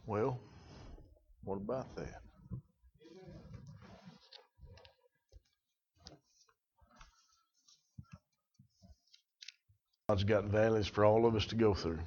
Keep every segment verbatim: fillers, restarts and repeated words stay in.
Well, what about that? God's got valleys for all of us to go through.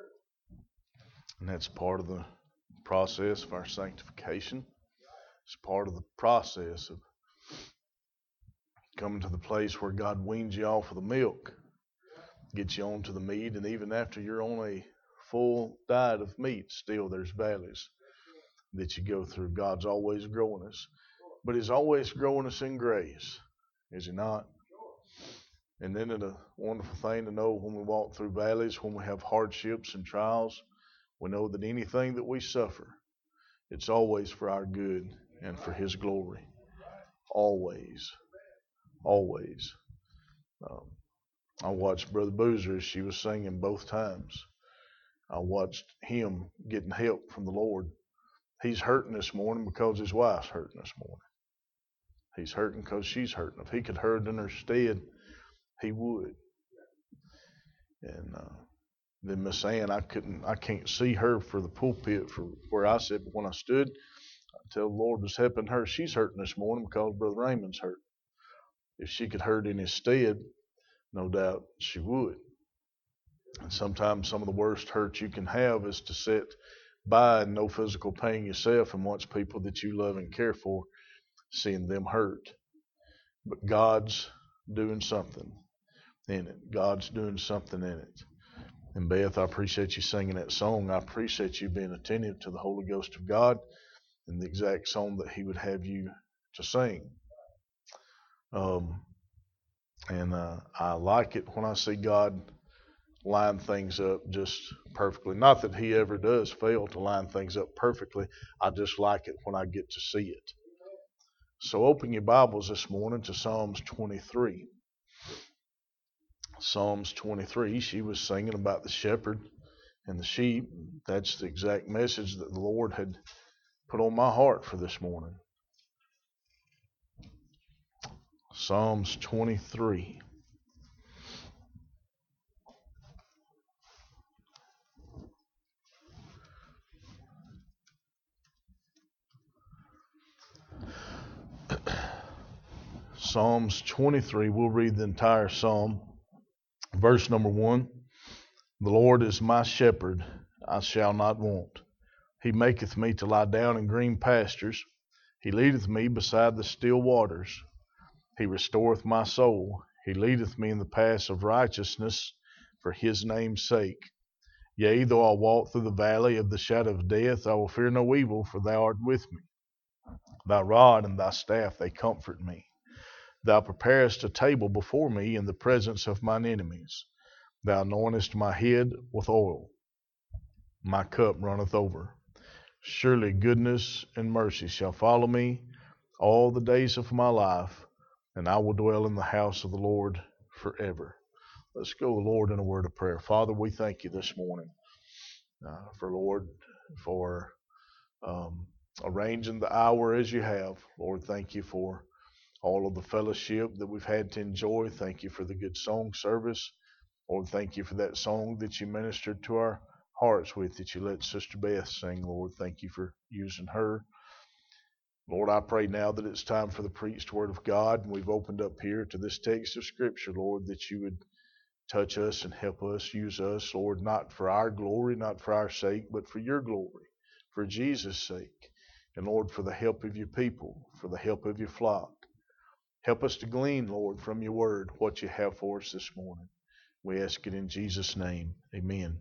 And that's part of the process of our sanctification. It's part of the process of coming to the place where God weans you off of the milk, gets you onto the meat, and even after you're on a full diet of meat, still there's valleys that you go through. God's always growing us. But He's always growing us in grace, is He not? And then it's a wonderful thing to know when we walk through valleys, when we have hardships and trials, we know that anything that we suffer, it's always for our good and for His glory. Always. Always. Um, I watched Brother Boozer as she was singing both times. I watched him getting help from the Lord. He's hurting this morning because his wife's hurting this morning. He's hurting because she's hurting. If he could hurt in her stead, he would. And uh, then Miss Ann, I couldn't, I can't see her for the pulpit for where I sit, but when I stood, I tell the Lord was helping her. She's hurting this morning because Brother Raymond's hurt. If she could hurt in his stead, no doubt she would. And sometimes some of the worst hurt you can have is to sit by and no physical pain yourself and watch people that you love and care for, seeing them hurt. But God's doing something in it. God's doing something in it. And Beth, I appreciate you singing that song. I appreciate you being attentive to the Holy Ghost of God and the exact song that He would have you to sing. Um, and uh, I like it when I see God line things up just perfectly. Not that He ever does fail to line things up perfectly. I just like it when I get to see it. So open your Bibles this morning to Psalms twenty-three. Psalms twenty-three, she was singing about the shepherd and the sheep. That's the exact message that the Lord had put on my heart for this morning. Psalms twenty-three. Psalms twenty-three, we'll read the entire psalm. Verse number one, the Lord is my shepherd, I shall not want. He maketh me to lie down in green pastures. He leadeth me beside the still waters. He restoreth my soul. He leadeth me in the paths of righteousness for His name's sake. Yea, though I walk through the valley of the shadow of death, I will fear no evil, for Thou art with me. Thy rod and Thy staff, they comfort me. Thou preparest a table before me in the presence of mine enemies. Thou anointest my head with oil. My cup runneth over. Surely goodness and mercy shall follow me all the days of my life, and I will dwell in the house of the Lord forever. Let's go to the Lord in a word of prayer. Father, we thank You this morning uh, for, Lord, for um, arranging the hour as You have. Lord, thank You for all of the fellowship that we've had to enjoy. Thank You for the good song service. Lord, thank You for that song that You ministered to our hearts with, that You let Sister Beth sing. Lord, thank You for using her. Lord, I pray now that it's time for the preached word of God, and we've opened up here to this text of Scripture, Lord, that You would touch us and help us, use us, Lord, not for our glory, not for our sake, but for Your glory, for Jesus' sake, and Lord, for the help of Your people, for the help of Your flock. Help us to glean, Lord, from Your word what You have for us this morning. We ask it in Jesus' name. Amen.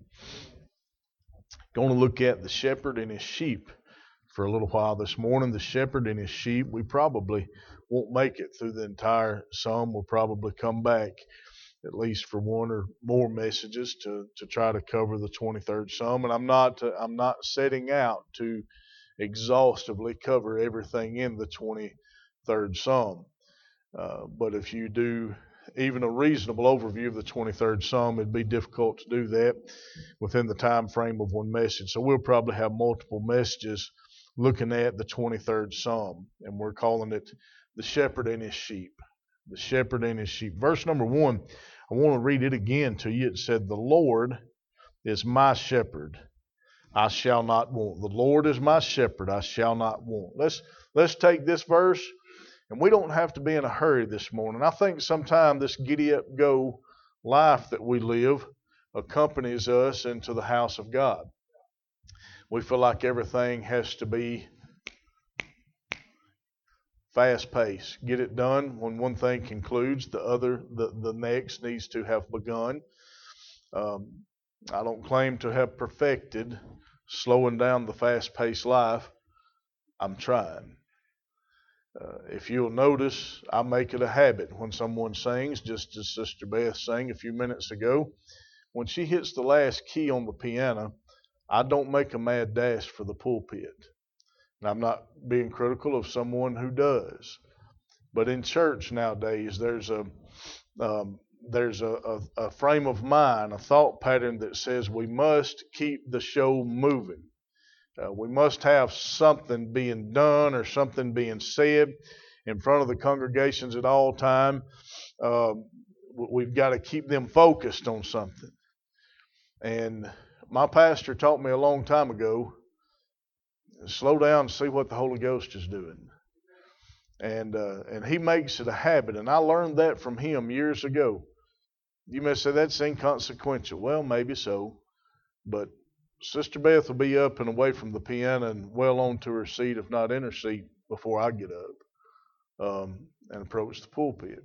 Going to look at the shepherd and his sheep for a little while this morning. The shepherd and his sheep. We probably won't make it through the entire psalm. We'll probably come back at least for one or more messages to, to try to cover the twenty-third psalm. And I'm not uh, I'm not setting out to exhaustively cover everything in the twenty-third psalm. Uh, but if you do even a reasonable overview of the twenty-third Psalm, it'd be difficult to do that within the time frame of one message. So we'll probably have multiple messages looking at the twenty-third Psalm, and we're calling it the shepherd and his sheep. The shepherd and his sheep. Verse number one, I want to read it again to you. It said, the Lord is my shepherd, I shall not want. The Lord is my shepherd, I shall not want. Let's let's take this verse, and we don't have to be in a hurry this morning. I think sometimes this giddy up go life that we live accompanies us into the house of God. We feel like everything has to be fast pace. Get it done. When one thing concludes, the other, the, the next needs to have begun. Um, I don't claim to have perfected slowing down the fast paced life. I'm trying. Uh, if you'll notice, I make it a habit when someone sings, just as Sister Beth sang a few minutes ago. When she hits the last key on the piano, I don't make a mad dash for the pulpit. And I'm not being critical of someone who does. But in church nowadays, there's a um, there's a, a, a frame of mind, a thought pattern that says we must keep the show moving. Uh, we must have something being done or something being said in front of the congregations at all time. Uh, we've got to keep them focused on something. And my pastor taught me a long time ago, slow down and see what the Holy Ghost is doing. And uh, and he makes it a habit. And I learned that from him years ago. You may say that's inconsequential. Well, maybe so. But Sister Beth will be up and away from the piano and well on to her seat, if not in her seat, before I get up um, and approach the pulpit.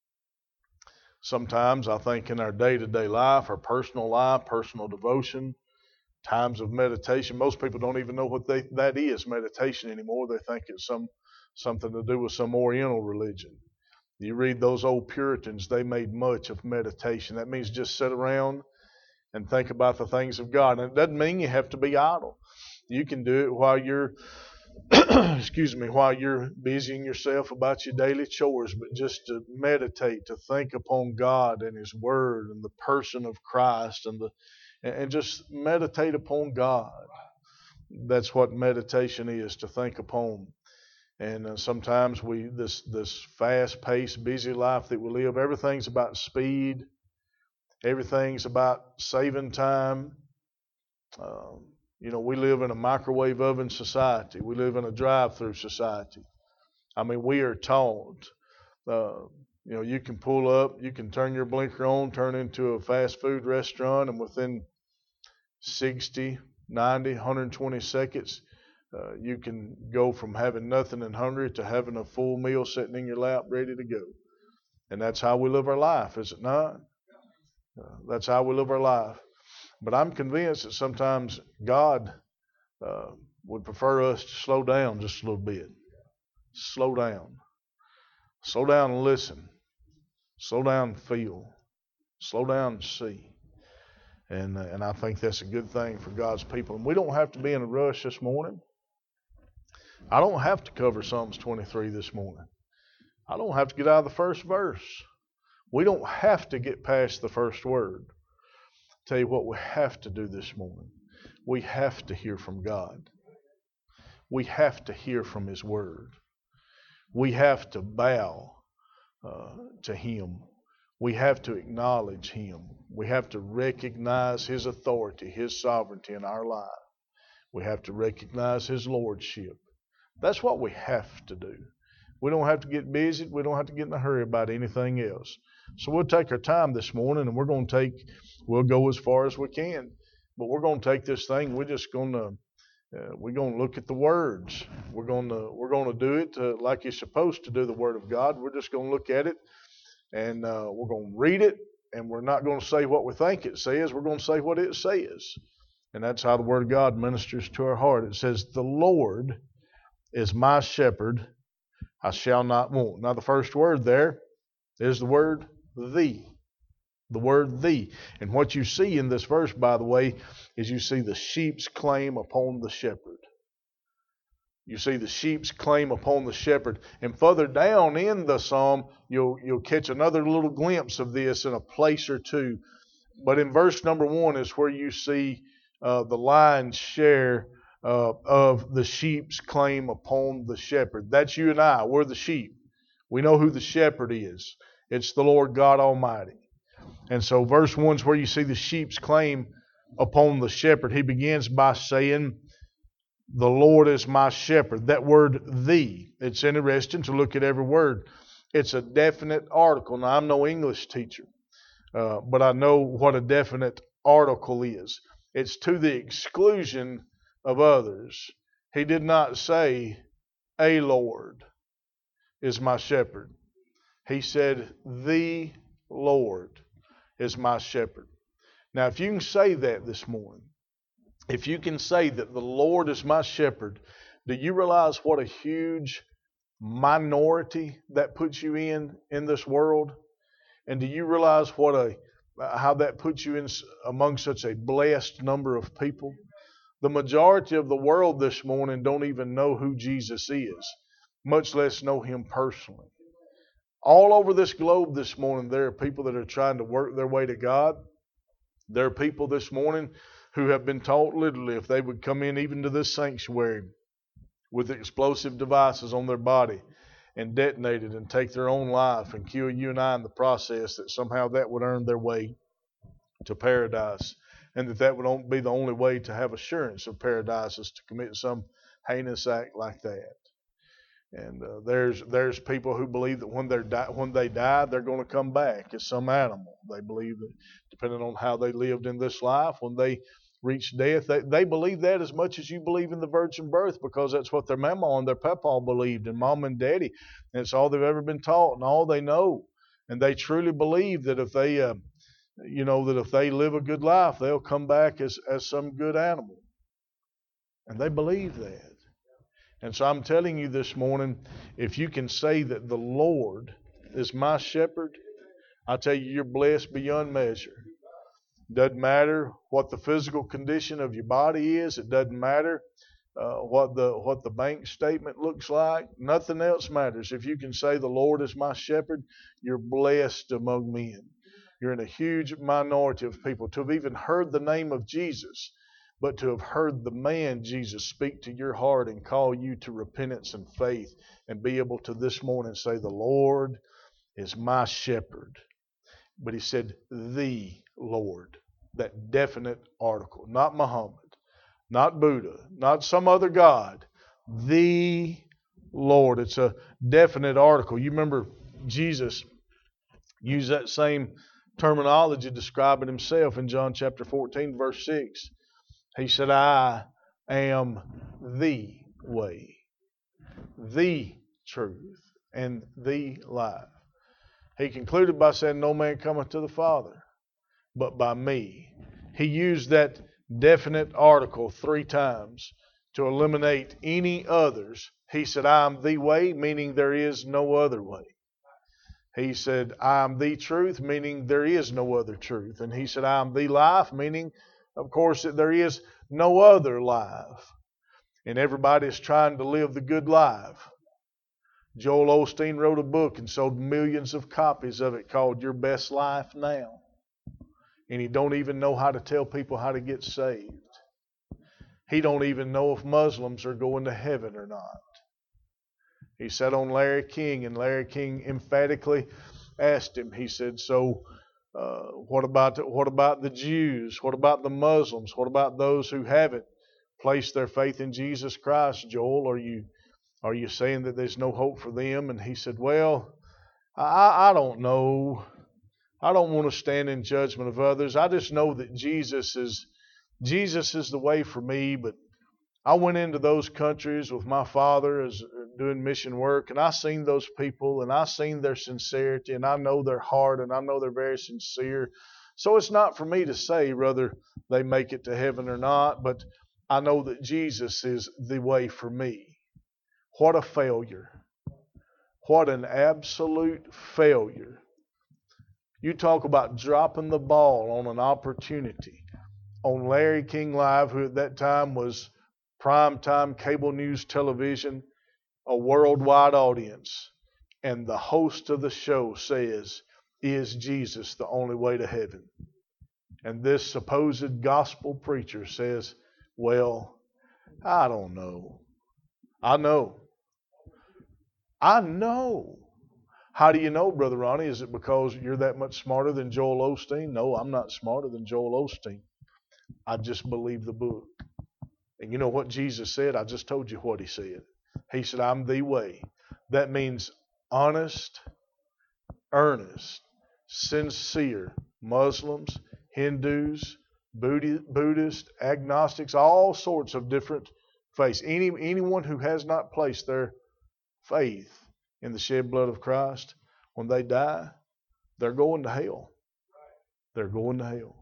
Sometimes I think in our day-to-day life, our personal life, personal devotion, times of meditation, most people don't even know what they, that is, meditation anymore. They think it's some something to do with some Oriental religion. You read those old Puritans, they made much of meditation. That means just sit around and think about the things of God. And it doesn't mean you have to be idle. You can do it while you're, excuse me, while you're busying yourself about your daily chores, but just to meditate, to think upon God and His Word and the person of Christ, and the and just meditate upon God. That's what meditation is, to think upon. And uh, sometimes we this this fast-paced, busy life that we live, everything's about speed. Everything's about saving time. Um, you know, we live in a microwave oven society. We live in a drive-through society. I mean, we are taught, uh, you know, you can pull up, you can turn your blinker on, turn into a fast food restaurant, and within sixty, ninety, one hundred twenty seconds, uh, you can go from having nothing and hungry to having a full meal sitting in your lap ready to go. And that's how we live our life, is it not? Uh, that's how we live our life. But I'm convinced that sometimes God uh, would prefer us to slow down just a little bit. Slow down. Slow down and listen. Slow down and feel. Slow down and see. And, uh, and I think that's a good thing for God's people. And we don't have to be in a rush this morning. I don't have to cover Psalms twenty-three this morning. I don't have to get out of the first verse. We don't have to get past the first word. I'll tell you what we have to do this morning. We have to hear from God. We have to hear from His Word. We have to bow uh, to Him. We have to acknowledge Him. We have to recognize His authority, His sovereignty in our life. We have to recognize His lordship. That's what we have to do. We don't have to get busy. We don't have to get in a hurry about anything else. So we'll take our time this morning, and we're going to take, we'll go as far as we can. But we're going to take this thing. We're just going to, uh, we're going to look at the words. We're going to, we're going to do it uh, like you're supposed to do the Word of God. We're just going to look at it, and uh, we're going to read it, and we're not going to say what we think it says. We're going to say what it says. And that's how the Word of God ministers to our heart. It says, "The Lord is my shepherd, I shall not want." Now the first word there is the word "thee." The word "thee." And what you see in this verse, by the way, is you see the sheep's claim upon the shepherd. You see the sheep's claim upon the shepherd. And further down in the psalm, you'll, you'll catch another little glimpse of this in a place or two. But in verse number one is where you see uh, the lion's share Uh, of the sheep's claim upon the shepherd. That's you and I. We're the sheep. We know who the shepherd is. It's the Lord God Almighty. And so verse one is where you see the sheep's claim upon the shepherd. He begins by saying, the Lord is my shepherd. That word "the," it's interesting to look at every word. It's a definite article. Now, I'm no English teacher, uh, but I know what a definite article is. It's to the exclusion of others. He did not say, a Lord is my shepherd. He said, the Lord is my shepherd. Now, if you can say that this morning, if you can say that the Lord is my shepherd, do you realize what a huge minority that puts you in in this world? And do you realize what a how that puts you in among such a blessed number of people? The majority of the world this morning don't even know who Jesus is, much less know him personally. All over this globe this morning, there are people that are trying to work their way to God. There are people this morning who have been taught literally if they would come in even to this sanctuary with explosive devices on their body and detonate it and take their own life and kill you and I in the process, that somehow that would earn their way to paradise, and that that would be the only way to have assurance of paradise is to commit some heinous act like that. And uh, there's there's people who believe that when they're di- when they die, they're going to come back as some animal. They believe that depending on how they lived in this life, when they reach death, they, they believe that as much as you believe in the virgin birth, because that's what their mama and their papa believed, and mom and daddy. And it's all they've ever been taught and all they know. And they truly believe that if they, uh, you know, that if they live a good life, they'll come back as, as some good animal. And they believe that. And so I'm telling you this morning, if you can say that the Lord is my shepherd, I tell you, you're blessed beyond measure. Doesn't matter what the physical condition of your body is. It doesn't matter uh, what the what the bank statement looks like. Nothing else matters. If you can say the Lord is my shepherd, you're blessed among men. You're in a huge minority of people to have even heard the name of Jesus, but to have heard the man Jesus speak to your heart and call you to repentance and faith, and be able to this morning say, the Lord is my shepherd. But he said, the Lord, that definite article, not Muhammad, not Buddha, not some other God, the Lord. It's a definite article. You remember Jesus used that same terminology describing himself in John chapter fourteen, verse six. He said, I am the way, the truth, and the life. He concluded by saying, no man cometh to the Father but by me. He used that definite article three times to eliminate any others. He said, I am the way, meaning there is no other way. He said, I am the truth, meaning there is no other truth. And he said, I am the life, meaning, of course, that there is no other life. And everybody's trying to live the good life. Joel Osteen wrote a book and sold millions of copies of it called Your Best Life Now. And he don't even know how to tell people how to get saved. He don't even know if Muslims are going to heaven or not. He sat on Larry King, and Larry King emphatically asked him, he said, so uh, what about the, what about the Jews? What about the Muslims? What about those who haven't placed their faith in Jesus Christ, Joel? Are you Are you saying that there's no hope for them? And he said, well, I, I don't know. I don't want to stand in judgment of others. I just know that Jesus is Jesus is the way for me. But I went into those countries with my father as doing mission work, and I seen those people, and I seen their sincerity, and I know their heart, and I know they're very sincere. So it's not for me to say whether they make it to heaven or not, but I know that Jesus is the way for me. What a failure. What an absolute failure. You talk about dropping the ball on an opportunity. On Larry King Live, who at that time was primetime cable news television, a worldwide audience, and the host of the show says, is Jesus the only way to heaven? And this supposed gospel preacher says, well, I don't know. I know. I know. How do you know, Brother Ronnie? Is it because you're that much smarter than Joel Osteen? No, I'm not smarter than Joel Osteen. I just believe the book. And you know what Jesus said? I just told you what he said. He said, I'm the way. That means honest, earnest, sincere Muslims, Hindus, Buddhists, agnostics, all sorts of different faiths. Any, anyone who has not placed their faith in the shed blood of Christ, when they die, they're going to hell. They're going to hell.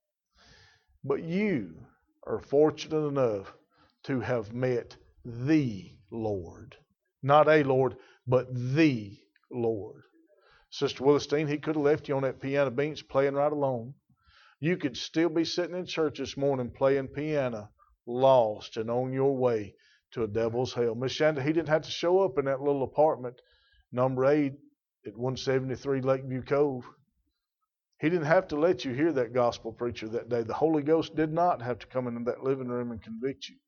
But you are fortunate enough to have met the Lord. Not a Lord, but the Lord. Sister Willistine, he could have left you on that piano bench playing right along. You could still be sitting in church this morning playing piano, lost and on your way to a devil's hell. Miss Shanda, he didn't have to show up in that little apartment, number eight at one seventy-three Lakeview Cove. He didn't have to let you hear that gospel preacher that day. The Holy Ghost did not have to come into that living room and convict you.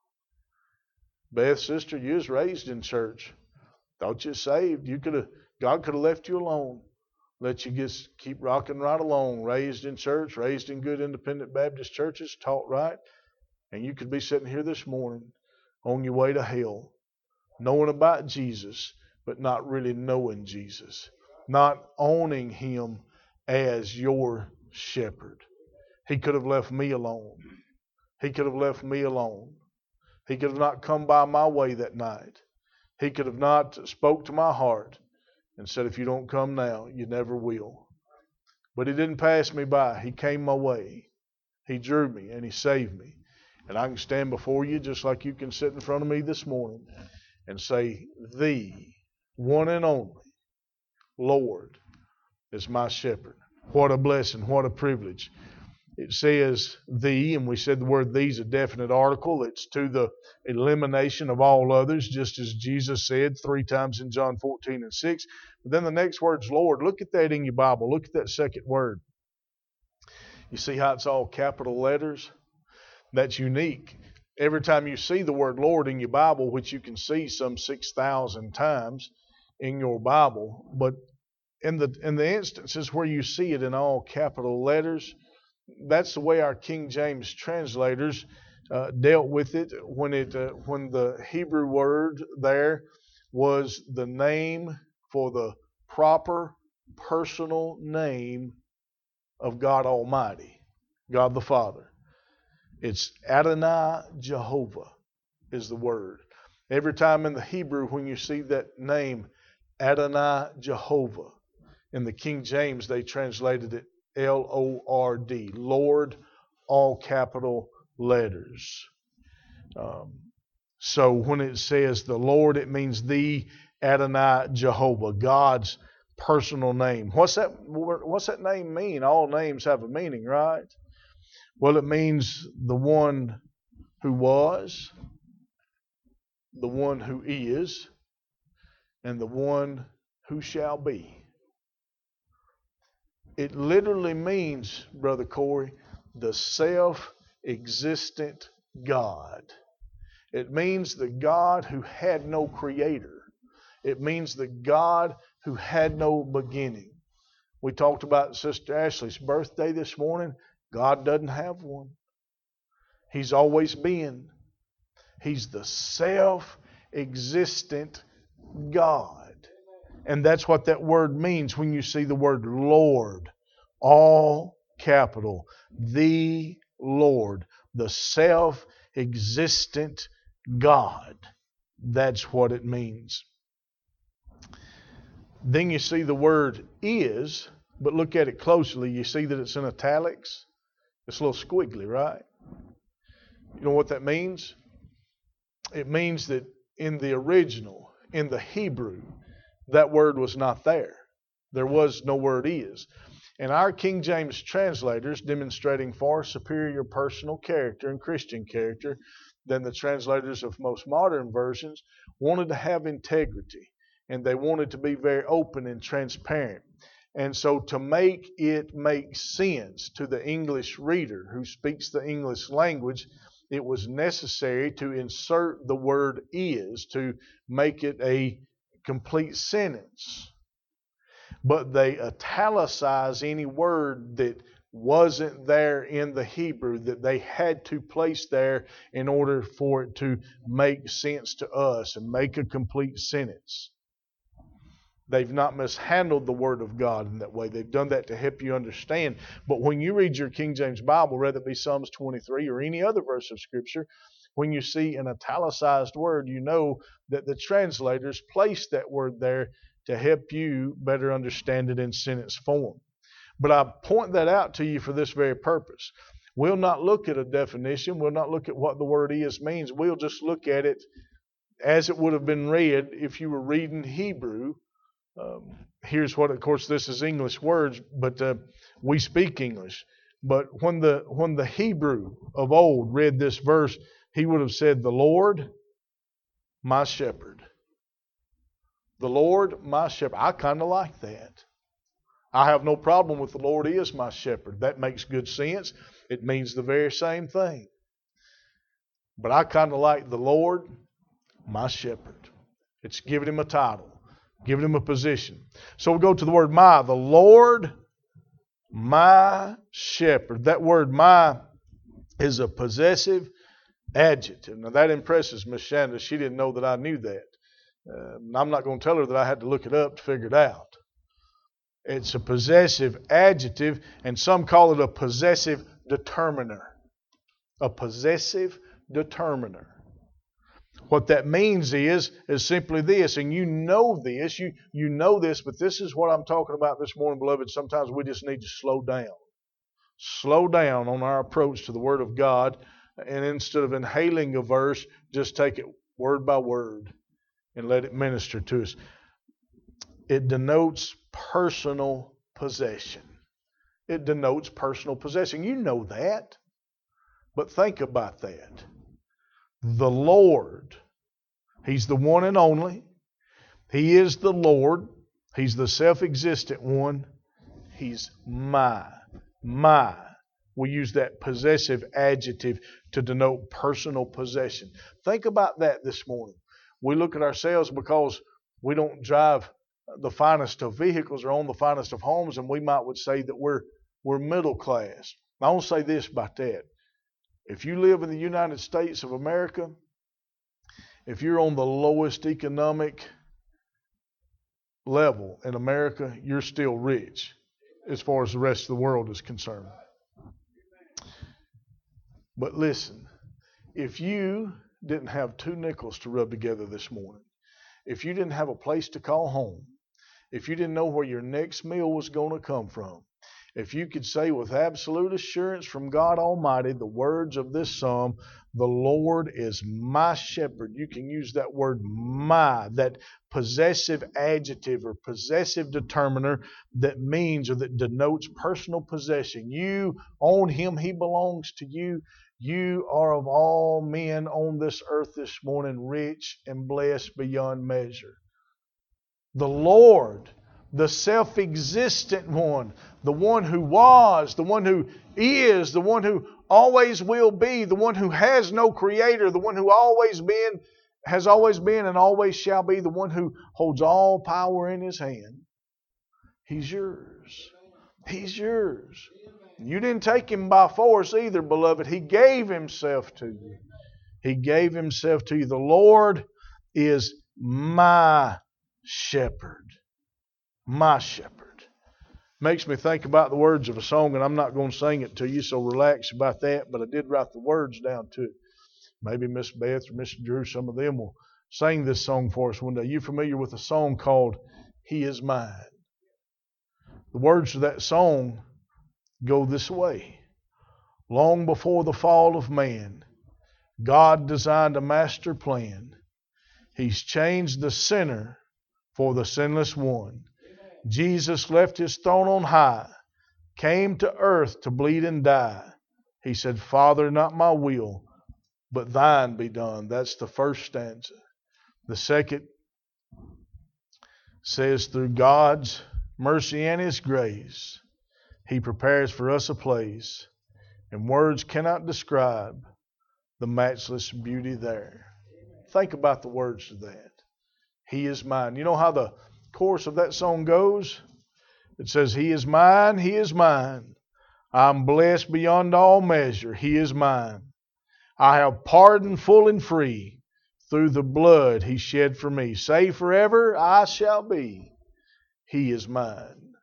Beth, sister, you was raised in church. Thought you saved. You could have, God could have left you alone. Let you just keep rocking right along. Raised in church, raised in good independent Baptist churches, taught right. And you could be sitting here this morning on your way to hell, knowing about Jesus, but not really knowing Jesus. Not owning Him as your shepherd. He could have left me alone. He could have left me alone. He could have not come by my way that night. He could have not spoke to my heart and said, if you don't come now, you never will. But He didn't pass me by. He came my way. He drew me and He saved me. And I can stand before you just like you can sit in front of me this morning and say, the one and only Lord is my shepherd. What a blessing, what a privilege. It says thee, and we said the word thee is a definite article. It's to the elimination of all others, just as Jesus said three times in John fourteen and six. But then the next word's Lord. Look at that in your Bible. Look at that second word. You see how it's all capital letters? That's unique. Every time you see the word Lord in your Bible, which you can see some six thousand times in your Bible, but in the in the instances where you see it in all capital letters, that's the way our King James translators uh, dealt with it when it uh, when the Hebrew word there was the name for the proper personal name of God Almighty, God the Father. It's Adonai Jehovah is the word. Every time in the Hebrew when you see that name, Adonai Jehovah, in the King James they translated it L O R D, Lord, all capital letters. Um, so when it says the Lord, it means the Adonai Jehovah, God's personal name. What's that? What's that name mean? All names have a meaning, right? Well, it means the one who was, the one who is, and the one who shall be. It literally means, Brother Corey, the self-existent God. It means the God who had no creator. It means the God who had no beginning. We talked about Sister Ashley's birthday this morning. God doesn't have one. He's always been. He's the self-existent God. And that's what that word means when you see the word Lord. All capital. The Lord. The self-existent God. That's what it means. Then you see the word is, but look at it closely. You see that it's in italics. It's a little squiggly, right? You know what that means? It means that in the original, in the Hebrew, that word was not there. There was no word is. And our King James translators, demonstrating far superior personal character and Christian character than the translators of most modern versions, wanted to have integrity. And they wanted to be very open and transparent. And so to make it make sense to the English reader who speaks the English language, it was necessary to insert the word is to make it a complete sentence. But they italicize any word that wasn't there in the Hebrew that they had to place there in order for it to make sense to us and make a complete sentence. They've not mishandled the Word of God in that way. They've done that to help you understand. But when you read your King James Bible, whether it be Psalms twenty-three or any other verse of Scripture, when you see an italicized word, you know that the translators placed that word there to help you better understand it in sentence form. But I point that out to you for this very purpose. We'll not look at a definition. We'll not look at what the word is means. We'll just look at it as it would have been read if you were reading Hebrew. Um, here's what, of course, this is English words, but uh, we speak English. But when the when the Hebrew of old read this verse, he would have said, "The Lord, my shepherd." The Lord, my shepherd. I kind of like that. I have no problem with the Lord is my shepherd. That makes good sense. It means the very same thing. But I kind of like the Lord, my shepherd. It's giving him a title, giving him a position. So we go to the word my. The Lord, my shepherd. That word my is a possessive adjective. Now that impresses Miss Shanda. She didn't know that I knew that. Uh, I'm not going to tell her that I had to look it up to figure it out. It's a possessive adjective, and some call it a possessive determiner. A possessive determiner. What that means is, is simply this, and you know this, you, you know this, but this is what I'm talking about this morning, beloved. Sometimes we just need to slow down. Slow down on our approach to the Word of God, and instead of inhaling a verse, just take it word by word and let it minister to us. It denotes personal possession. It denotes personal possession. You know that. But think about that. The Lord, He's the one and only. He is the Lord. He's the self-existent one. He's my, my. We use that possessive adjective to denote personal possession. Think about that this morning. We look at ourselves because we don't drive the finest of vehicles or own the finest of homes, and we might would say that we're we're middle class. I want to say this about that. If you live in the United States of America, if you're on the lowest economic level in America, you're still rich as far as the rest of the world is concerned. But listen, if you didn't have two nickels to rub together this morning, if you didn't have a place to call home, if you didn't know where your next meal was going to come from, if you could say with absolute assurance from God Almighty the words of this psalm, the Lord is my shepherd. You can use that word my, that possessive adjective or possessive determiner that means or that denotes personal possession. You own him, he belongs to you. You are of all men on this earth this morning rich and blessed beyond measure. The Lord, the self-existent one, the one who was, the one who is, the one who always will be, the one who has no creator, the one who always been, has always been and always shall be, the one who holds all power in his hand. He's yours. He's yours. You didn't take him by force either, beloved. He gave himself to you. He gave himself to you. The Lord is my shepherd. My shepherd. Makes me think about the words of a song, and I'm not going to sing it to you, so relax about that, but I did write the words down too. Maybe Miss Beth or Mister Drew, some of them will sing this song for us one day. You familiar with a song called He Is Mine? The words of that song go this way. Long before the fall of man, God designed a master plan. He's changed the sinner for the sinless one. Jesus left his throne on high, came to earth to bleed and die. He said, Father, not my will, but thine be done. That's the first stanza. The second says, through God's mercy and his grace, he prepares for us a place, and words cannot describe the matchless beauty there. Think about the words of that. He is mine. You know how the chorus of that song goes? It says, He is mine, He is mine. I'm blessed beyond all measure. He is mine. I have pardon full and free through the blood He shed for me. Saved forever I shall be. He is mine.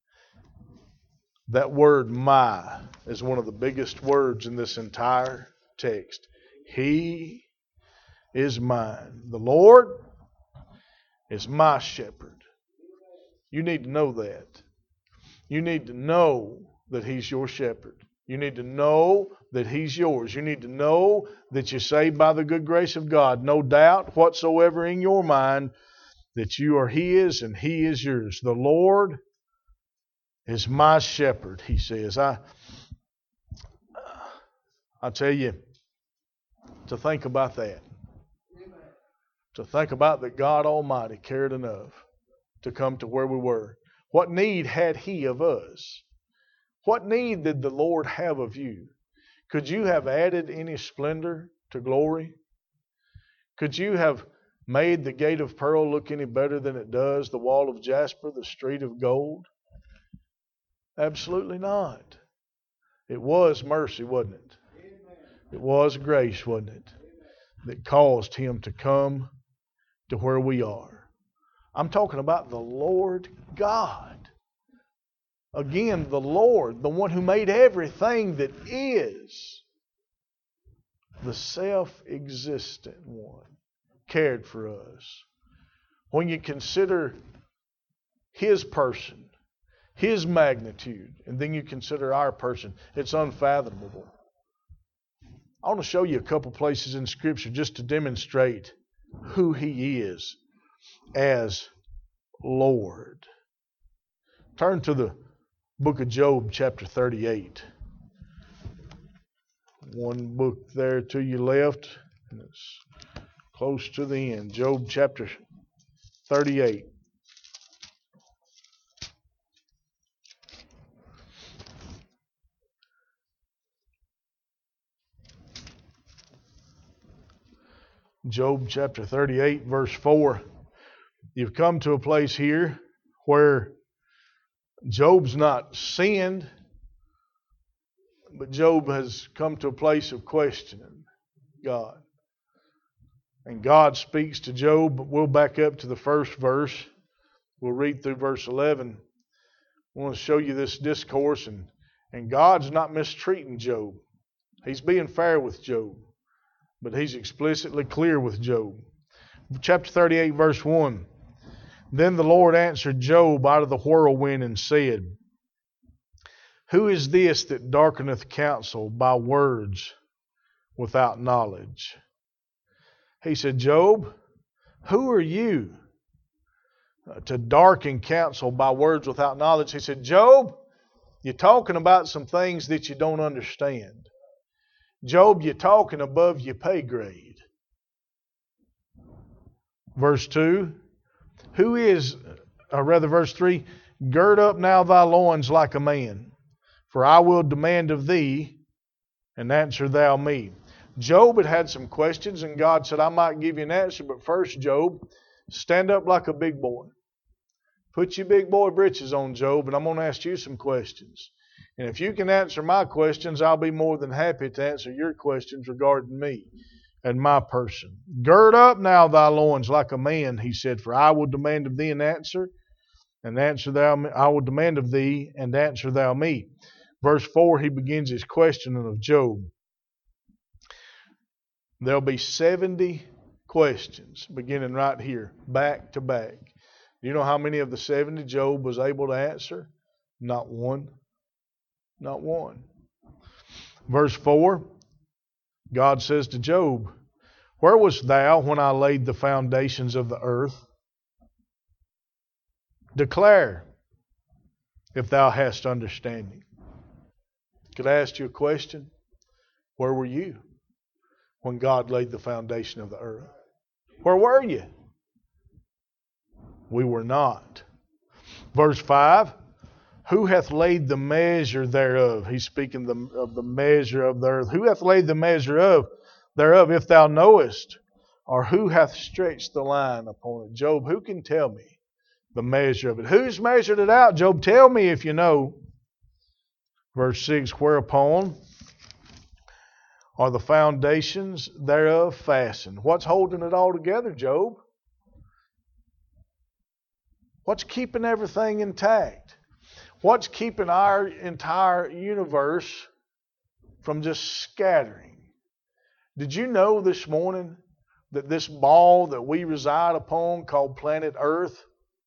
That word my is one of the biggest words in this entire text. He is mine. The Lord is my shepherd. You need to know that. You need to know that He's your shepherd. You need to know that He's yours. You need to know that you're saved by the good grace of God. No doubt whatsoever in your mind that you are His and He is yours. The Lord is my shepherd, He says. I, I tell you, to think about that. To think about that God Almighty cared enough to come to where we were. What need had He of us? What need did the Lord have of you? Could you have added any splendor to glory? Could you have made the gate of pearl look any better than it does, the wall of jasper, the street of gold? Absolutely not. It was mercy, wasn't it? It was grace, wasn't it, that caused Him to come to where we are. I'm talking about the Lord God. Again, the Lord, the one who made everything that is, the self-existent one, cared for us. When you consider His person, His magnitude, and then you consider our person, it's unfathomable. I want to show you a couple places in Scripture just to demonstrate who He is as Lord. Turn to the book of Job, chapter thirty-eight. One book there to your left, and it's close to the end. Job, chapter thirty-eight. Job, chapter thirty-eight, verse four. You've come to a place here where Job's not sinned, but Job has come to a place of questioning God. And God speaks to Job. We'll back up to the first verse. We'll read through verse eleven. I want to show you this discourse, and, and God's not mistreating Job. He's being fair with Job, but He's explicitly clear with Job. Chapter thirty-eight, verse one. Then the Lord answered Job out of the whirlwind and said, Who is this that darkeneth counsel by words without knowledge? He said, Job, who are you to darken counsel by words without knowledge? He said, Job, you're talking about some things that you don't understand. Job, you're talking above your pay grade. Verse two. Who is, or rather verse three, gird up now thy loins like a man, for I will demand of thee, and answer thou me. Job had had some questions, and God said, I might give you an answer, but first, Job, stand up like a big boy. Put your big boy britches on, Job, and I'm going to ask you some questions. And if you can answer my questions, I'll be more than happy to answer your questions regarding me and my person. Gird up now thy loins like a man, he said, for I will demand of thee an answer, and answer thou me. I will demand of thee, and answer thou me. Verse four, he begins his questioning of Job. There'll be seventy questions beginning right here, back to back. Do you know how many of the seventy Job was able to answer? Not one. Not one. Verse four, God says to Job, Where wast thou when I laid the foundations of the earth? Declare, if thou hast understanding. Could I ask you a question? Where were you when God laid the foundation of the earth? Where were you? We were not. Verse five, Who hath laid the measure thereof? He's speaking the, of the measure of the earth. Who hath laid the measure of thereof, if thou knowest? Or who hath stretched the line upon it? Job, who can tell me the measure of it? Who's measured it out? Job, tell me if you know. Verse six, whereupon are the foundations thereof fastened. What's holding it all together, Job? What's keeping everything intact? What's keeping our entire universe from just scattering? Did you know this morning that this ball that we reside upon called planet Earth,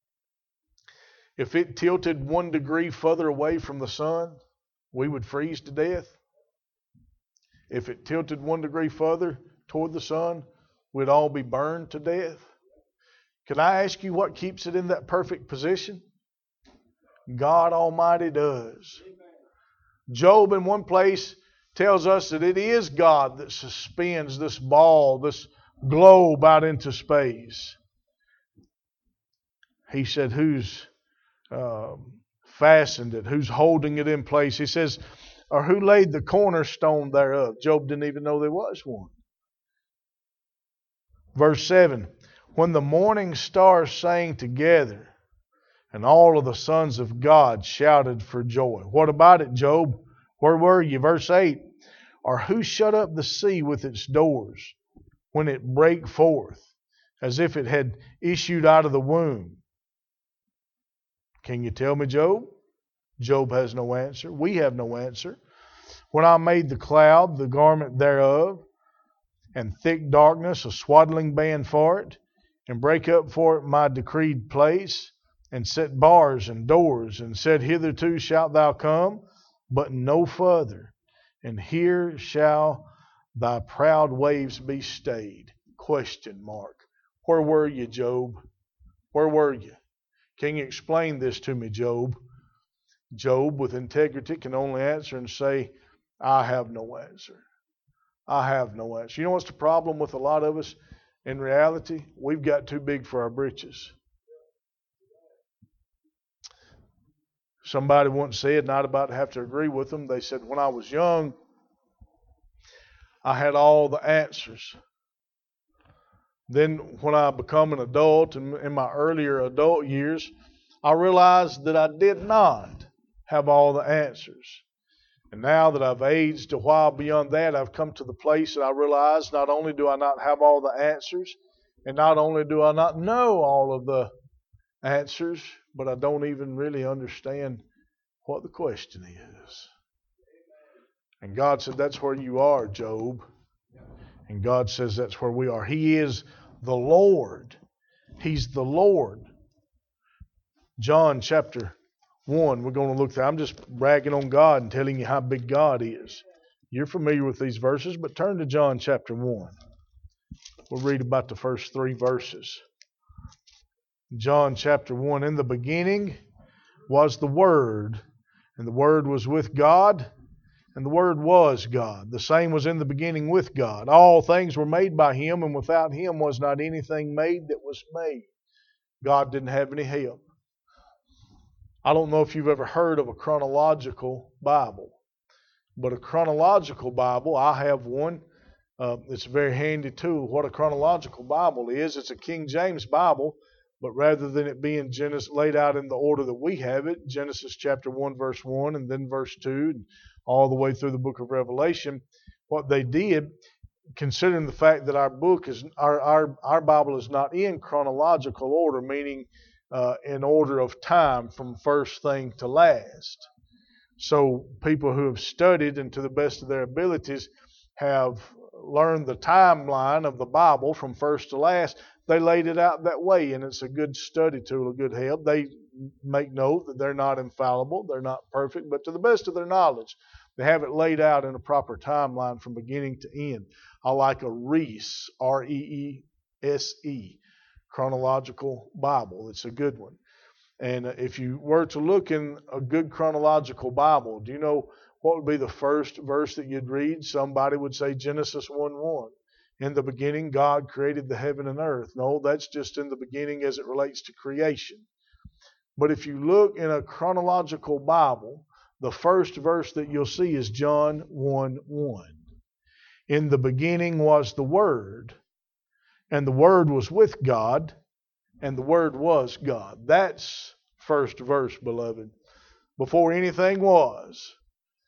if it tilted one degree further away from the sun, we would freeze to death? If it tilted one degree further toward the sun, we'd all be burned to death. Can I ask you what keeps it in that perfect position? God Almighty does. Job in one place tells us that it is God that suspends this ball, this globe out into space. He said, who's uh, fastened it? Who's holding it in place? He says, or who laid the cornerstone thereof? Job didn't even know there was one. Verse seven, when the morning stars sang together, and all of the sons of God shouted for joy. What about it, Job? Where were you? Verse eight, or who shut up the sea with its doors when it brake forth, as if it had issued out of the womb? Can you tell me, Job? Job has no answer. We have no answer. When I made the cloud, the garment thereof, and thick darkness, a swaddling band for it, and break up for it my decreed place, and set bars and doors, and said, hitherto shalt thou come, but no further, and here shall thy proud waves be stayed. Question mark. Where were you, Job? Where were you? Can you explain this to me, Job? Job, with integrity, can only answer and say, I have no answer. I have no answer. You know what's the problem with a lot of us? In reality, we've got too big for our britches. Somebody once said, and I'd about to have to agree with them, they said, when I was young, I had all the answers. Then when I become an adult, in, in my earlier adult years, I realized that I did not have all the answers. And now that I've aged a while beyond that, I've come to the place that I realize not only do I not have all the answers, and not only do I not know all of the answers, but I don't even really understand what the question is. And God said, that's where you are, Job. And God says that's where we are. He is the Lord. He's the Lord. John chapter one, we're going to look there. I'm just bragging on God and telling you how big God is. You're familiar with these verses, but turn to John chapter one. We'll read about the first three verses. John chapter one, in the beginning was the Word, and the Word was with God, and the Word was God. The same was in the beginning with God. All things were made by Him, and without Him was not anything made that was made. God didn't have any help. I don't know if you've ever heard of a chronological Bible, but a chronological Bible, I have one. Uh, it's a very handy tool. What a chronological Bible is, it's a King James Bible, but rather than it being Genesis laid out in the order that we have it, Genesis chapter one, verse one, and then verse two, and all the way through the book of Revelation, what they did, considering the fact that our book is our our, our Bible is not in chronological order, meaning uh, in order of time from first thing to last. So people who have studied and to the best of their abilities have learned the timeline of the Bible from first to last. They laid it out that way, and it's a good study tool, a good help. They make note that they're not infallible, they're not perfect, but to the best of their knowledge, they have it laid out in a proper timeline from beginning to end. I like a Reese, R E E S E, chronological Bible. It's a good one. And if you were to look in a good chronological Bible, do you know what would be the first verse that you'd read? Somebody would say Genesis one one. In the beginning, God created the heaven and earth. No, that's just in the beginning as it relates to creation. But if you look in a chronological Bible, the first verse that you'll see is John one one. In the beginning was the Word, and the Word was with God, and the Word was God. That's first verse, beloved. Before anything was,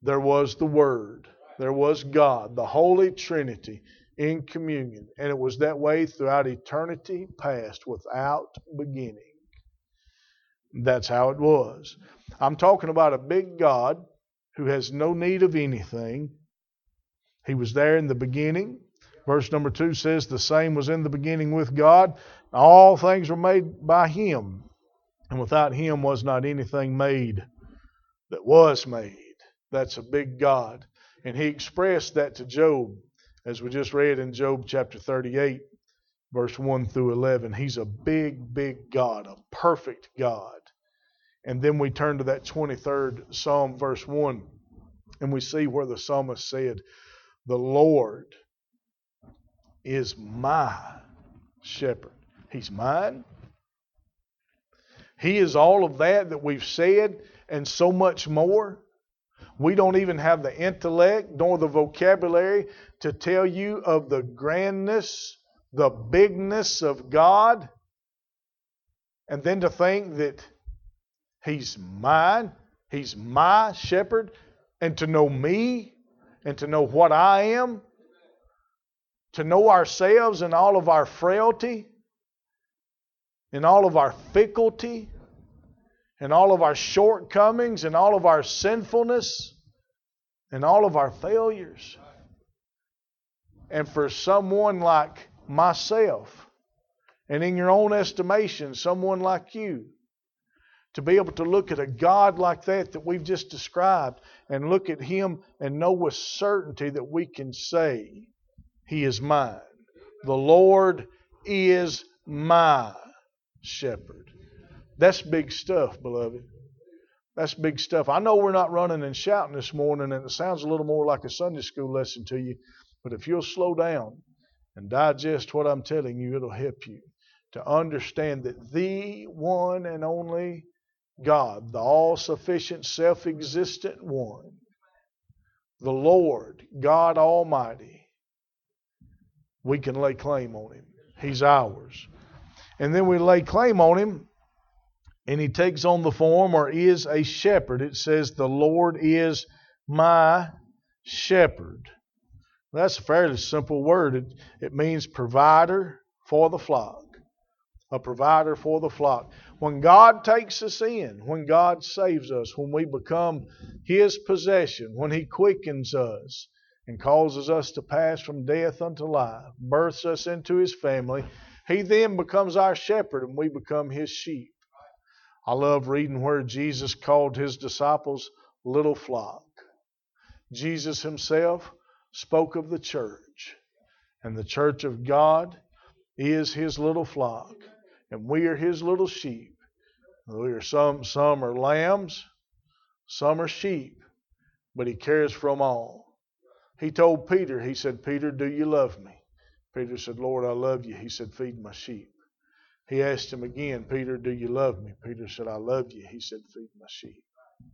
there was the Word. There was God, the Holy Trinity in communion. And it was that way throughout eternity past without beginning. That's how it was. I'm talking about a big God who has no need of anything. He was there in the beginning. Verse number two says, the same was in the beginning with God. All things were made by Him. And without Him was not anything made that was made. That's a big God. And He expressed that to Job, as we just read in Job chapter thirty-eight, verse one through eleven. He's a big, big God, a perfect God. And then we turn to that twenty-third Psalm, verse one, and we see where the psalmist said, the Lord is my shepherd. He's mine. He is all of that that we've said and so much more. We don't even have the intellect nor the vocabulary to tell you of the grandness, the bigness of God. And then to think that He's mine, He's my shepherd, and to know me, and to know what I am, to know ourselves and all of our frailty, and all of our fickleness, and all of our shortcomings, and all of our sinfulness, and all of our failures. And for someone like myself, and in your own estimation, someone like you, to be able to look at a God like that that we've just described and look at Him and know with certainty that we can say, He is mine. The Lord is my shepherd. That's big stuff, beloved. That's big stuff. I know we're not running and shouting this morning, and it sounds a little more like a Sunday school lesson to you, but if you'll slow down and digest what I'm telling you, it'll help you to understand that the one and only God, the all-sufficient, self-existent one, the Lord, God Almighty, we can lay claim on Him. He's ours. And then we lay claim on Him, and He takes on the form or is a shepherd. It says, the Lord is my shepherd. That's a fairly simple word. It, it means provider for the flock. A provider for the flock. When God takes us in, when God saves us, when we become His possession, when He quickens us and causes us to pass from death unto life, births us into His family, He then becomes our shepherd and we become His sheep. I love reading where Jesus called His disciples little flock. Jesus Himself spoke of the church, and the church of God is His little flock. And we are His little sheep. We are some, some are lambs, some are sheep, but He cares for them all. He told Peter, He said, Peter, do you love me? Peter said, Lord, I love you. He said, feed my sheep. He asked him again, Peter, do you love me? Peter said, I love you. He said, feed my sheep.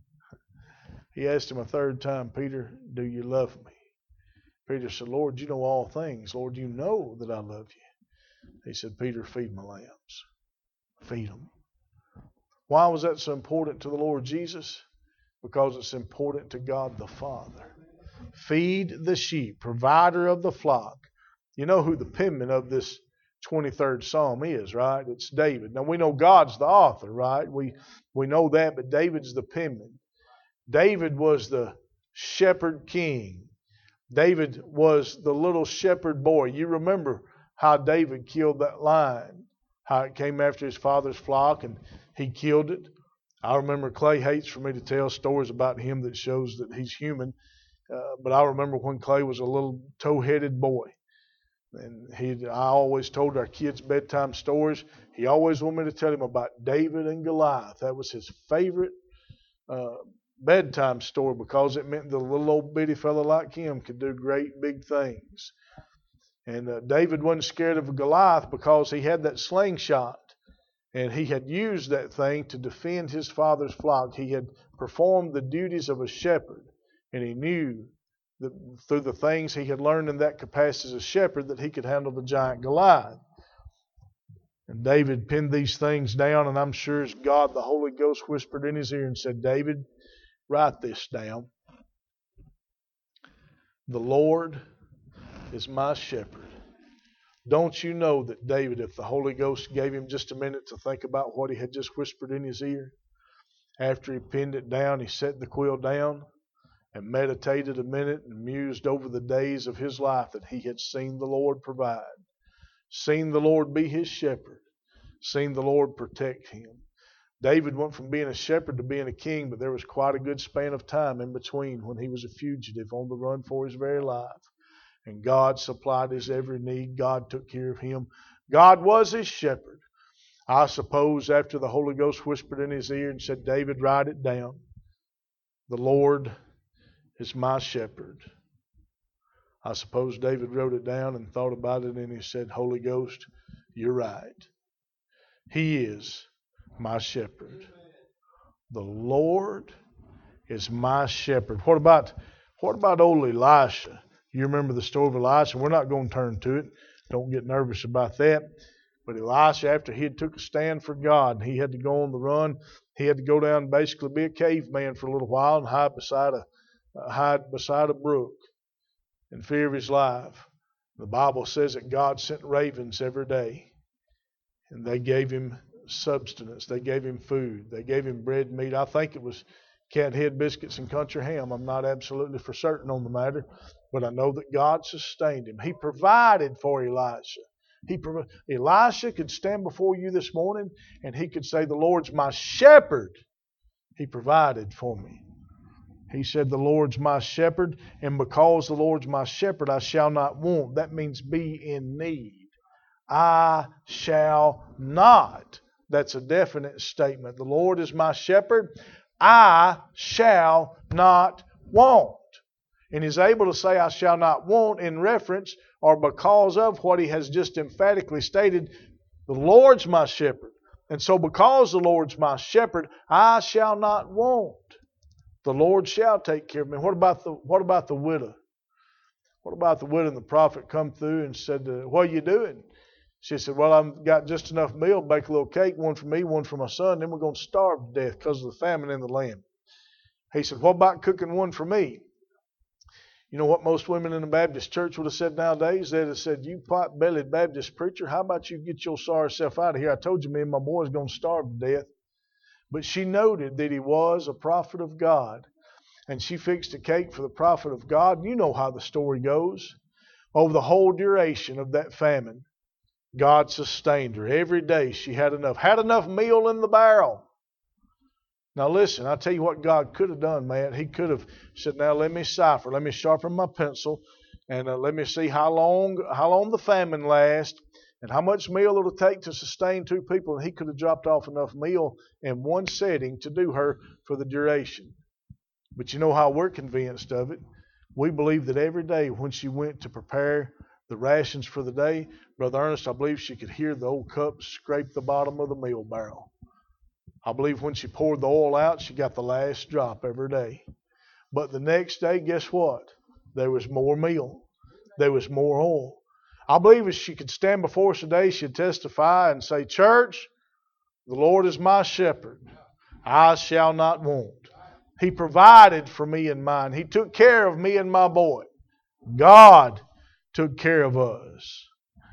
He asked him a third time, Peter, do you love me? Peter said, Lord, you know all things. Lord, you know that I love you. He said, Peter, feed my lambs. Feed them. Why was that so important to the Lord Jesus? Because it's important to God the Father. Feed the sheep, provider of the flock. You know who the penman of this twenty-third Psalm is, right? It's David. Now we know God's the author, right? We we know that, but David's the penman. David was the shepherd king. David was the little shepherd boy. You remember how David killed that lion, how it came after his father's flock and he killed it. I remember Clay hates for me to tell stories about him that shows that he's human. Uh, but I remember when Clay was a little tow-headed boy. And he, I always told our kids bedtime stories. He always wanted me to tell him about David and Goliath. That was his favorite uh, bedtime story because it meant the little old bitty fella like him could do great big things. And uh, David wasn't scared of Goliath because he had that slingshot. And he had used that thing to defend his father's flock. He had performed the duties of a shepherd. And he knew that through the things he had learned in that capacity as a shepherd that he could handle the giant Goliath. And David pinned these things down, and I'm sure as God, the Holy Ghost, whispered in his ear and said, David, write this down. The Lord is my shepherd. Don't you know that David, if the Holy Ghost gave him just a minute to think about what he had just whispered in his ear, after he pinned it down, he set the quill down and meditated a minute and mused over the days of his life that he had seen the Lord provide, seen the Lord be his shepherd, seen the Lord protect him. David went from being a shepherd to being a king, but there was quite a good span of time in between when he was a fugitive on the run for his very life. And God supplied his every need. God took care of him. God was his shepherd. I suppose after the Holy Ghost whispered in his ear and said, David, write it down. The Lord is my shepherd. I suppose David wrote it down and thought about it, and he said, Holy Ghost, you're right. He is my shepherd. The Lord is my shepherd. What about, what about old Elisha? You remember the story of Elisha? We're not going to turn to it. Don't get nervous about that. But Elisha, after he had took a stand for God, he had to go on the run. He had to go down and basically be a caveman for a little while and hide beside a uh, hide beside a brook in fear of his life. The Bible says that God sent ravens every day, and they gave him substance. They gave him food. They gave him bread and meat. I think it was cat head biscuits and country ham. I'm not absolutely for certain on the matter, but I know that God sustained him. He provided for Elisha. He prov- Elisha could stand before you this morning and he could say, the Lord's my shepherd. He provided for me. He said, the Lord's my shepherd, and because the Lord's my shepherd, I shall not want. That means be in need. I shall not. That's a definite statement. The Lord is my shepherd. I shall not want. And he's able to say, I shall not want in reference or because of what he has just emphatically stated. The Lord's my shepherd. And so because the Lord's my shepherd, I shall not want. The Lord shall take care of me. What about the, what about the widow? What about the widow and the prophet come through and said, what are you doing? She said, well, I've got just enough meal, bake a little cake, one for me, one for my son, then we're going to starve to death because of the famine in the land. He said, what about cooking one for me? You know what most women in the Baptist church would have said nowadays? They'd have said, you pot-bellied Baptist preacher, how about you get your sorry self out of here? I told you me and my boys are going to starve to death. But she noted that he was a prophet of God. And she fixed a cake for the prophet of God. You know how the story goes. Over the whole duration of that famine, God sustained her. Every day she had enough. Had enough meal in the barrel. Now listen, I'll tell you what God could have done, man. He could have said, now let me cipher. Let me sharpen my pencil. And uh, let me see how long, how long the famine lasts. And how much meal it'll take to sustain two people. And he could have dropped off enough meal in one setting to do her for the duration. But you know how we're convinced of it. We believe that every day when she went to prepare the rations for the day, Brother Ernest, I believe she could hear the old cup scrape the bottom of the meal barrel. I believe when she poured the oil out, she got the last drop every day. But the next day, guess what? There was more meal. There was more oil. I believe if she could stand before us today, she'd testify and say, church, the Lord is my shepherd. I shall not want. He provided for me and mine. He took care of me and my boy. God took care of us.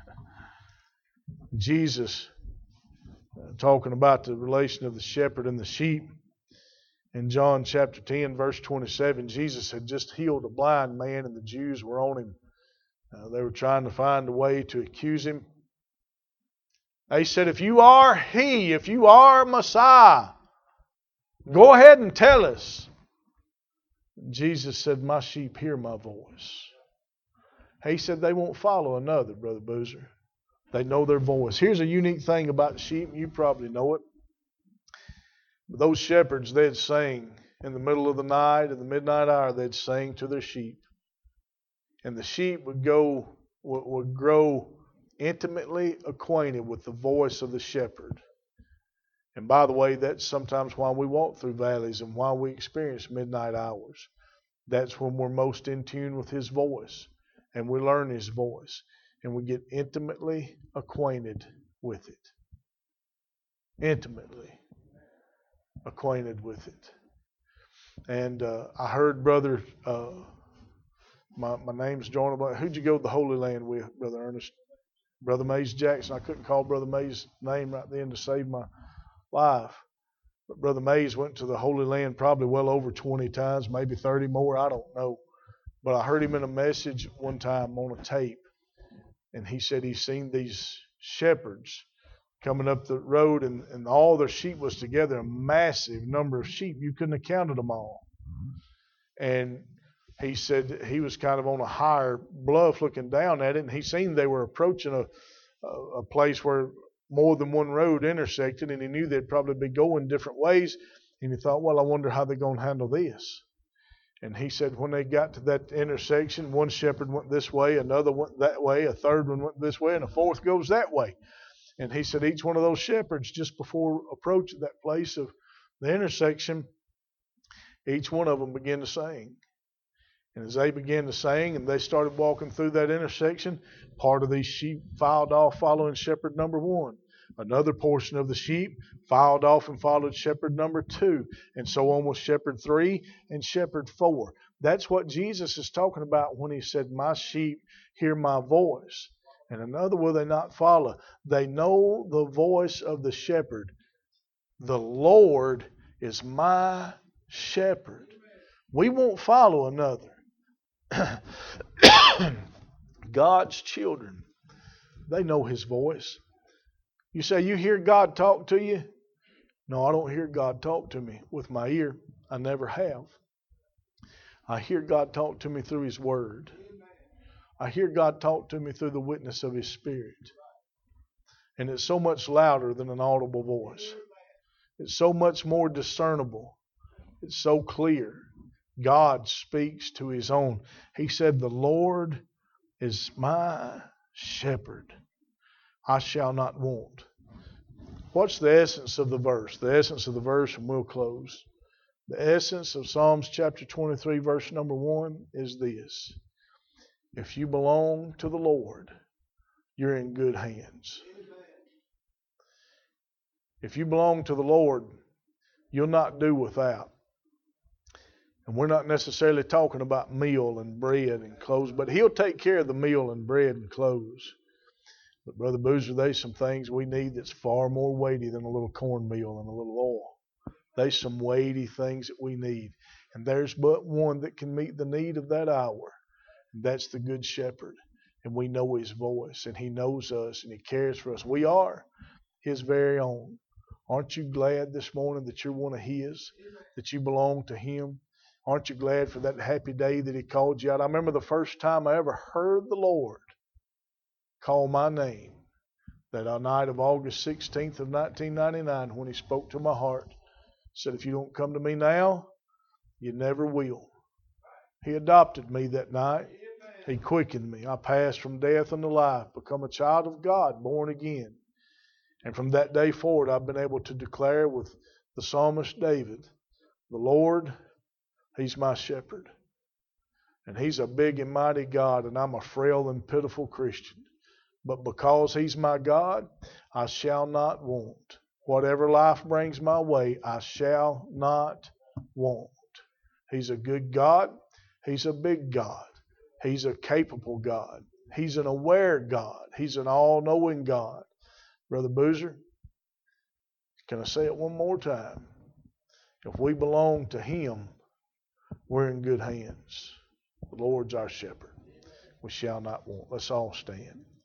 Jesus, uh, talking about the relation of the shepherd and the sheep, in John chapter ten, verse twenty-seven, Jesus had just healed a blind man and the Jews were on him. Uh, they were trying to find a way to accuse him. They said, if you are He, if you are Messiah, go ahead and tell us. Jesus said, my sheep hear my voice. He said they won't follow another, Brother Boozer. They know their voice. Here's a unique thing about the sheep. You probably know it. But those shepherds, they'd sing in the middle of the night, in the midnight hour, they'd sing to their sheep. And the sheep would go, would, would grow intimately acquainted with the voice of the shepherd. And by the way, that's sometimes why we walk through valleys and why we experience midnight hours. That's when we're most in tune with His voice. And we learn His voice. And we get intimately acquainted with it. Intimately acquainted with it. And uh, I heard Brother uh, My my name's Jordan. Who'd you go to the Holy Land with, Brother Ernest? Brother Mays Jackson. I couldn't call Brother Mays' name right then to save my life. But Brother Mays went to the Holy Land probably well over twenty times, maybe thirty more. I don't know. But I heard him in a message one time on a tape, and he said he's seen these shepherds coming up the road, and, and all their sheep was together, a massive number of sheep. You couldn't have counted them all. And he said he was kind of on a higher bluff looking down at it, and he seen they were approaching a, a, a place where more than one road intersected, and he knew they'd probably be going different ways. And he thought, well, I wonder how they're going to handle this. And he said when they got to that intersection, one shepherd went this way, another went that way, a third one went this way, and a fourth goes that way. And he said each one of those shepherds, just before approaching that place of the intersection, each one of them began to sing. And as they began to sing and they started walking through that intersection, part of these sheep filed off following shepherd number one. Another portion of the sheep filed off and followed shepherd number two. And so on with shepherd three and shepherd four. That's what Jesus is talking about when he said, my sheep hear my voice. And another will they not follow. They know the voice of the shepherd. The Lord is my shepherd. We won't follow another. God's children, they know his voice. You say, you hear God talk to you? No, I don't hear God talk to me with my ear. I never have. I hear God talk to me through his word. I hear God talk to me through the witness of his Spirit. And it's so much louder than an audible voice. It's so much more discernible. It's so clear. God speaks to his own. He said, the Lord is my shepherd. I shall not want. What's the essence of the verse? The essence of the verse, and we'll close. The essence of Psalms chapter twenty-three, verse number one is this. If you belong to the Lord, you're in good hands. If you belong to the Lord, you'll not do without. And we're not necessarily talking about meal and bread and clothes, but he'll take care of the meal and bread and clothes. But Brother Boozer, there's some things we need that's far more weighty than a little cornmeal and a little oil. There's some weighty things that we need. And there's but one that can meet the need of that hour. And that's the Good Shepherd. And we know his voice, and he knows us, and he cares for us. We are his very own. Aren't you glad this morning that you're one of his, that you belong to him? Aren't you glad for that happy day that he called you out? I remember the first time I ever heard the Lord call my name, that night of August sixteenth of nineteen ninety-nine, when he spoke to my heart. Said, if you don't come to me now, you never will. He adopted me that night. He quickened me. I passed from death unto life, become a child of God, born again. And from that day forward, I've been able to declare with the psalmist David, the Lord, he's my shepherd. And he's a big and mighty God, and I'm a frail and pitiful Christian. But because he's my God, I shall not want. Whatever life brings my way, I shall not want. He's a good God. He's a big God. He's a capable God. He's an aware God. He's an all-knowing God. Brother Boozer, can I say it one more time? If we belong to him, we're in good hands. The Lord's our shepherd. We shall not want. Let's all stand.